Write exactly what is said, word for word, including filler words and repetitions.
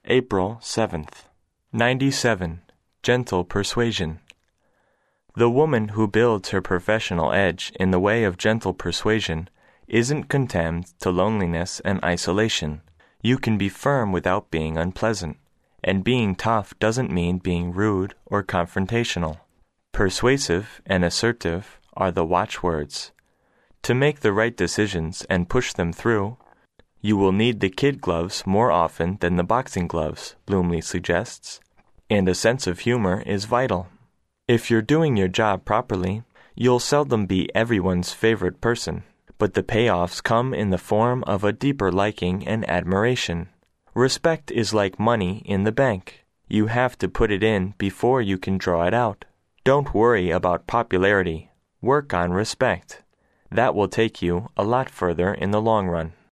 April seventh. ninety-seven. Gentle Persuasion. The woman who builds her professional edge in the way of gentle persuasion isn't condemned to loneliness and isolation. You can be firm without being unpleasant, and being tough doesn't mean being rude or confrontational. Persuasive and assertive are the watchwords. To make the right decisions and push them through, you will need the kid gloves more often than the boxing gloves, Bloomley suggests, and a sense of humor is vital. If you're doing your job properly, you'll seldom be everyone's favorite person, but the payoffs come in the form of a deeper liking and admiration. Respect is like money in the bank. You have to put it in before you can draw it out. Don't worry about popularity. Work on respect. That will take you a lot further in the long run.